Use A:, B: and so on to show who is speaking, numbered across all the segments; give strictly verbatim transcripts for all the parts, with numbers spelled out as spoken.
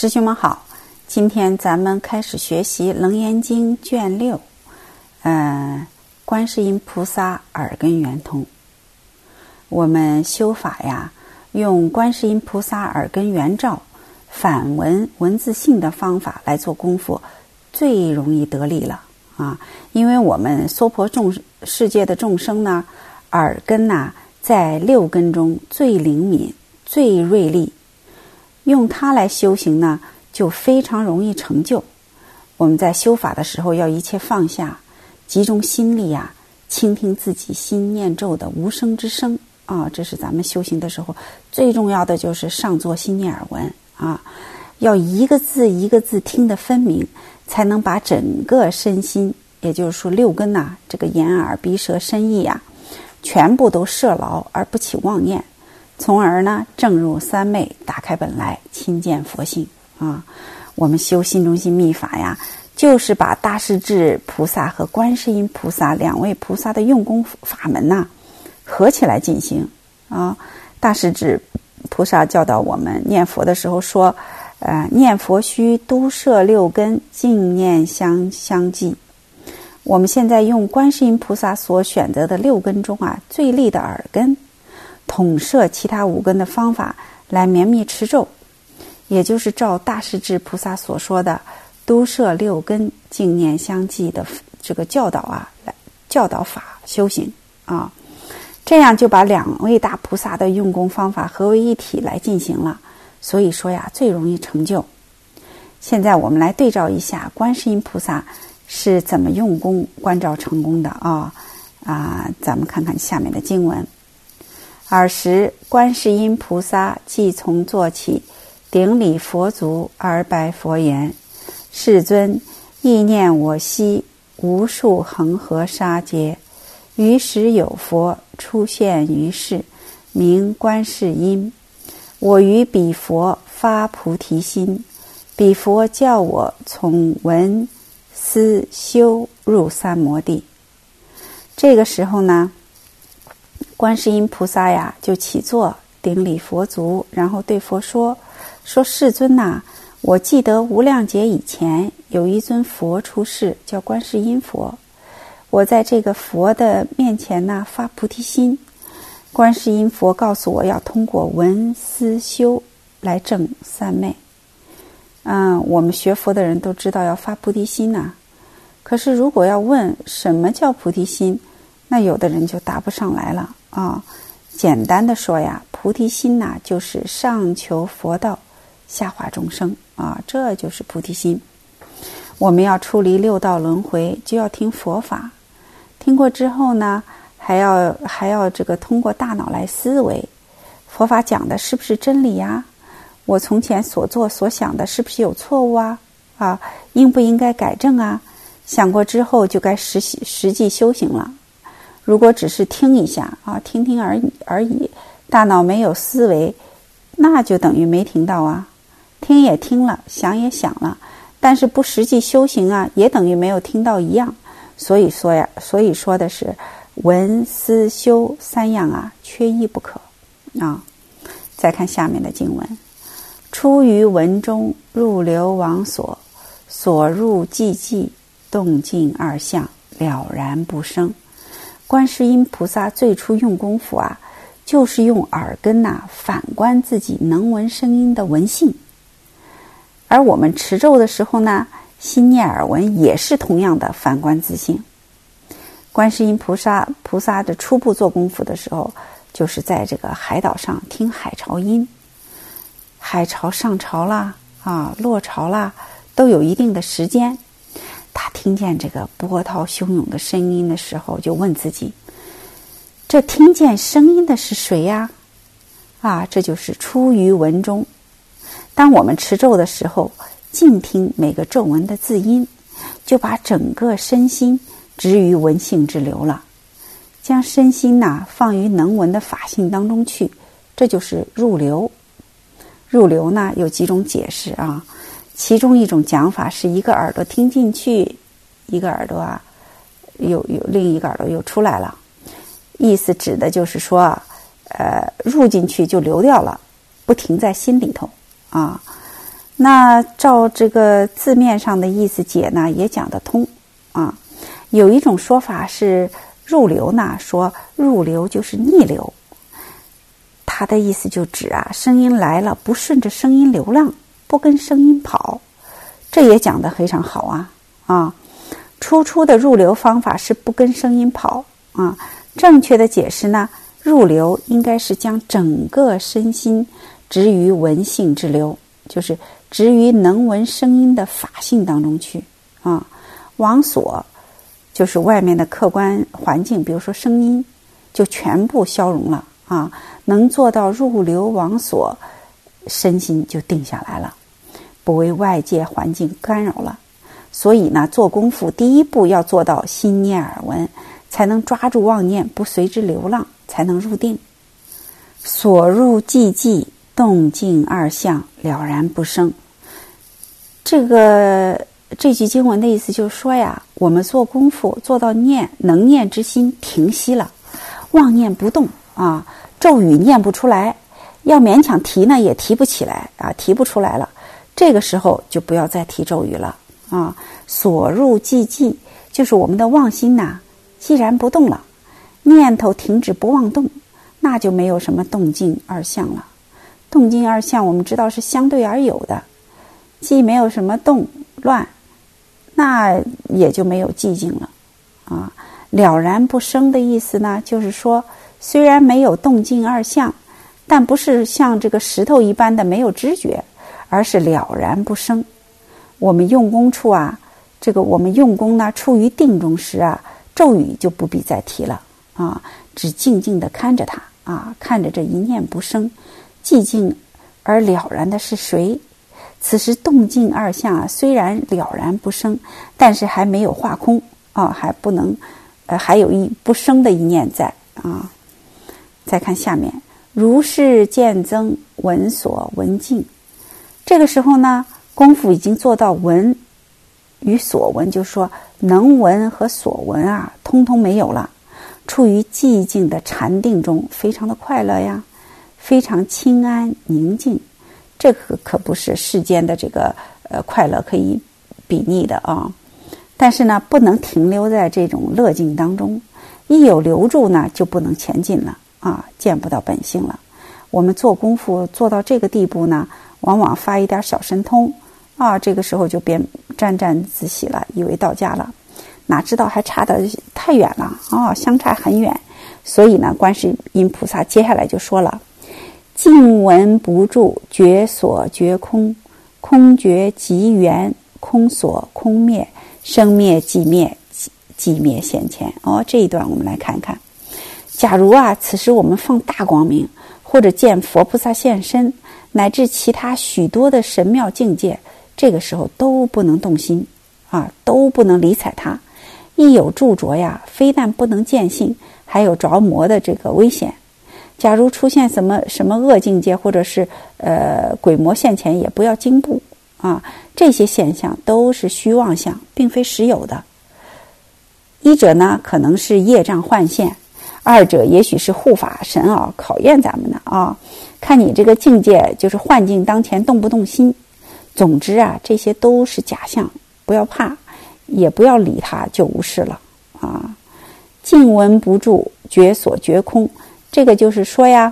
A: 师兄们好，今天咱们开始学习《楞严经》卷六，呃，观世音菩萨耳根圆通。我们修法呀，用观世音菩萨耳根圆照、反闻文字性的方法来做功夫，最容易得力了啊！因为我们娑婆众世界的众生呢，耳根呐、啊，在六根中最灵敏、最锐利。用它来修行呢，就非常容易成就。我们在修法的时候，要一切放下，集中心力啊，倾听自己心念咒的无声之声啊。这是咱们修行的时候最重要的，就是上座心念耳闻啊，要一个字一个字听得分明，才能把整个身心，也就是说六根呐、啊，这个眼耳鼻舌身意啊，全部都摄牢而不起妄念。从而呢，正入三昧，打开本来，亲见佛性啊！我们修心中心密法呀，就是把大势至菩萨和观世音菩萨两位菩萨的用功法门呐、啊，合起来进行啊。大势至菩萨教导我们念佛的时候说，呃，念佛须都摄六根，净念相相继。我们现在用观世音菩萨所选择的六根中啊，最利的耳根。统摄其他五根的方法来绵密持咒，也就是照大势至菩萨所说的都摄六根净念相继的这个教导啊，来教导法修行啊，这样就把两位大菩萨的用功方法合为一体来进行了。所以说呀，最容易成就。现在我们来对照一下观世音菩萨是怎么用功观照成功的啊啊，咱们看看下面的经文。尔时观世音菩萨即从坐起，顶礼佛足而白佛言：世尊，意念我昔无数恒河沙劫，于时有佛出现于世，名观世音。我于彼佛发菩提心，彼佛教我从闻思修入三摩地。这个时候呢，观世音菩萨呀，就起坐顶礼佛足，然后对佛说：说世尊呐、啊，我记得无量劫以前有一尊佛出世，叫观世音佛。我在这个佛的面前呢，发菩提心。观世音佛告诉我要通过闻思修来证三昧。嗯，我们学佛的人都知道要发菩提心呐、啊。可是如果要问什么叫菩提心，那有的人就答不上来了啊。简单的说呀，菩提心呐、啊，就是上求佛道，下化众生啊，这就是菩提心。我们要出离六道轮回，就要听佛法。听过之后呢，还要还要这个通过大脑来思维，佛法讲的是不是真理呀？我从前所做所想的是不是有错误啊？啊，应不应该改正啊？想过之后就该实习实际修行了。如果只是听一下啊，听听而已而已，大脑没有思维，那就等于没听到啊。听也听了，想也想了，但是不实际修行啊，也等于没有听到一样。所以说呀，所以说的是闻思修三样啊，缺一不可啊。再看下面的经文：出于文中，入流往所，所入寂寂，动静二相，了然不生。观世音菩萨最初用功夫啊，就是用耳根呐、啊、反观自己能闻声音的闻性。而我们持咒的时候呢，心念耳闻也是同样的反观自性。观世音菩萨菩萨的初步做功夫的时候，就是在这个海岛上听海潮音，海潮上潮啦啊，落潮啦，都有一定的时间。他听见这个波涛汹涌的声音的时候，就问自己：这听见声音的是谁呀？啊，这就是出于文中。当我们持咒的时候，静听每个咒文的字音，就把整个身心置于闻性之流了，将身心呐、啊、放于能闻的法性当中去，这就是入流。入流呢有几种解释啊，其中一种讲法是一个耳朵听进去，一个耳朵啊有有另一个耳朵又出来了，意思指的就是说呃入进去就流掉了，不停在心里头啊。 那照这个字面上的意思解呢，也讲得通啊。有一种说法是入流呢，说入流就是逆流，它的意思就指啊，声音来了不顺着声音流浪，不跟声音跑，这也讲得非常好啊啊。初初的入流方法是不跟声音跑啊，正确的解释呢，入流应该是将整个身心植于闻性之流，就是植于能闻声音的法性当中去啊。往所就是外面的客观环境，比如说声音，就全部消融了啊。能做到入流往所，身心就定下来了，不为外界环境干扰了。所以呢，做功夫第一步要做到心念耳闻，才能抓住妄念，不随之流浪，才能入定。所入寂寂，动静二相，了然不生。这个这句经文的意思就是说呀，我们做功夫做到念能念之心停息了，妄念不动啊，咒语念不出来，要勉强提呢也提不起来啊，提不出来了。这个时候就不要再提咒语了啊。所入寂寂，就是我们的妄心呐、啊，既然不动了，念头停止不妄动，那就没有什么动静二相了。动静二相我们知道是相对而有的，既没有什么动乱，那也就没有寂静了啊。了然不生的意思呢，就是说虽然没有动静二相，但不是像这个石头一般的没有知觉，而是了然不生。我们用功处啊，这个我们用功呢，处于定中时啊，咒语就不必再提了啊，只静静地看着它啊，看着这一念不生，寂静而了然的是谁？此时动静二相啊，虽然了然不生，但是还没有化空啊，还不能，呃，还有一不生的一念在啊。再看下面，如是渐增，闻所闻静。这个时候呢，功夫已经做到闻与所闻，就是说能闻和所闻啊，通通没有了，处于寂静的禅定中，非常的快乐呀，非常清安宁静。这个可不是世间的这个呃快乐可以比拟的啊。但是呢，不能停留在这种乐境当中，一有留住呢，就不能前进了啊，见不到本性了。我们做功夫做到这个地步呢，往往发一点小神通啊，这个时候就变沾沾自喜了，以为到家了，哪知道还差得太远了啊，相差很远。所以呢，观世音菩萨接下来就说了，静闻不住，觉所觉空，空觉即缘，空所空灭，生灭即灭，即灭现前。哦，这一段我们来看看。假如啊，此时我们放大光明，或者见佛菩萨现身，乃至其他许多的神妙境界，这个时候都不能动心啊，都不能理睬它。一有著着呀，非但不能见性，还有着魔的这个危险。假如出现什么什么恶境界，或者是呃鬼魔现前，也不要惊怖啊，这些现象都是虚妄相，并非实有的。一者呢，可能是业障幻现；二者也许是护法神啊考验咱们的啊，看你这个境界就是幻境当前动不动心。总之啊，这些都是假象，不要怕，也不要理它，就无事了啊。静闻不住，觉所觉空。这个就是说呀，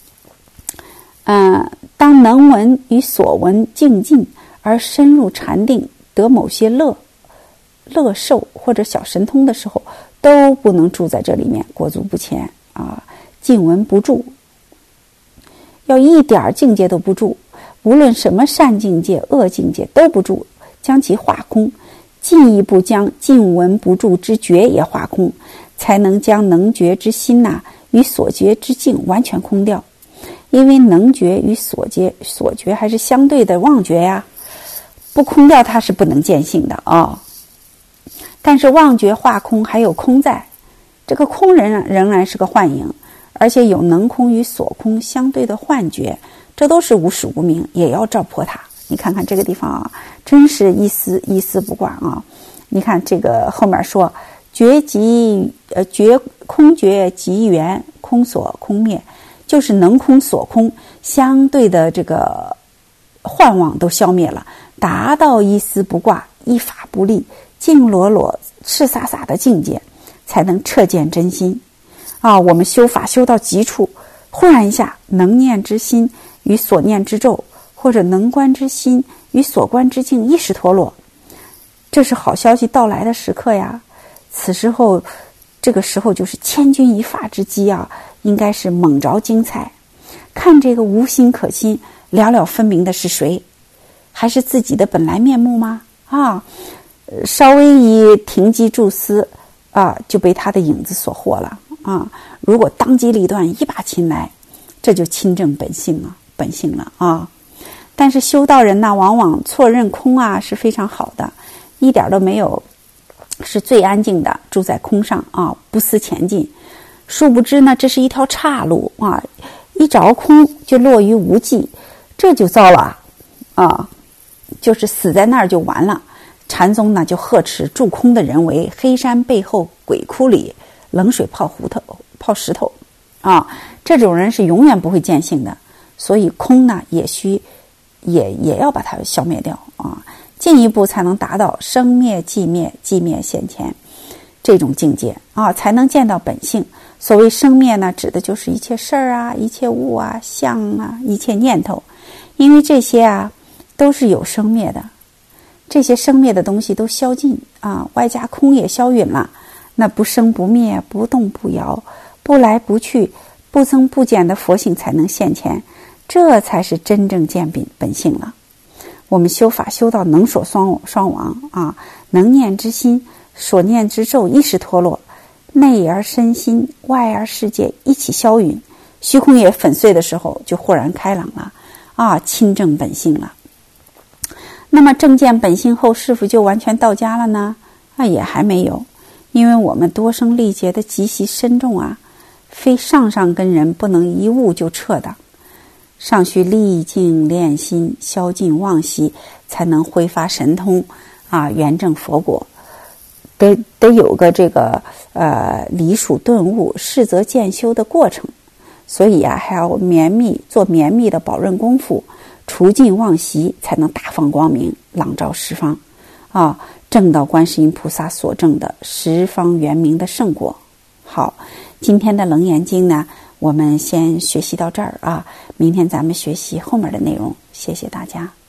A: 嗯，当能闻与所闻静静而深入禅定，得某些乐乐受或者小神通的时候，都不能住在这里面，裹足不前啊，静闻不住，要一点境界都不住，无论什么善境界、恶境界都不住，将其化空，进一步将静闻不住之觉也化空，才能将能觉之心呐、啊。与所觉之境完全空掉，因为能觉与所觉所觉还是相对的妄觉呀，不空掉它是不能见性的啊、哦。但是妄觉化空还有空在，这个空仍然仍然是个幻影，而且有能空与所空相对的幻觉，这都是无始无明，也要照破它。你看看这个地方啊，真是一丝一丝不挂啊！你看这个后面说。觉即呃觉空觉即缘，空所空灭，就是能空所空相对的这个幻妄都消灭了，达到一丝不挂、一法不立、净裸裸、赤洒洒的境界，才能彻见真心。啊，我们修法修到极处，忽然一下，能念之心与所念之咒，或者能观之心与所观之境一时脱落，这是好消息到来的时刻呀！此时候，这个时候就是千钧一发之机啊，应该是猛着精彩。看这个无心可心、了了分明的是谁？还是自己的本来面目吗？啊，稍微一停机注思啊，就被他的影子所惑了啊！如果当机立断，一把擒来，这就亲证本性啊，本性了啊！但是修道人呢，往往错认空啊是非常好的，一点都没有，是最安静的，住在空上啊，不思前进。殊不知呢，这是一条岔路啊，一着空就落于无际，这就糟了啊，就是死在那儿就完了。禅宗呢就呵斥住空的人为黑山背后鬼窟里冷水泡胡头泡石头啊，这种人是永远不会见性的。所以空呢也需也也要把它消灭掉啊，进一步才能达到生灭寂灭寂灭现前这种境界啊，才能见到本性。所谓生灭呢，指的就是一切事儿啊、一切物啊、相啊、一切念头，因为这些啊都是有生灭的，这些生灭的东西都消尽啊，外加空也消陨了，那不生不灭、不动不摇、不来不去、不增不减的佛性才能现前，这才是真正见本本性了。我们修法修到能所双双亡啊，能念之心、所念之咒一时脱落，内而身心，外而世界一起消陨，虚空也粉碎的时候，就豁然开朗了啊，亲证本性了。那么正见本性后，是否就完全到家了呢？啊，也还没有，因为我们多生历劫的极其深重啊，非上上根人不能一悟就彻的，尚需历尽练心，消尽妄习，才能挥发神通啊，圆证佛果。得得有个这个呃离属顿悟、适则渐修的过程，所以啊，还要绵密做绵密的保润功夫，除尽妄习，才能大放光明，朗照十方啊，证到观世音菩萨所证的十方圆明的圣果。好，今天的楞严经呢，我们先学习到这儿啊，明天咱们学习后面的内容。谢谢大家。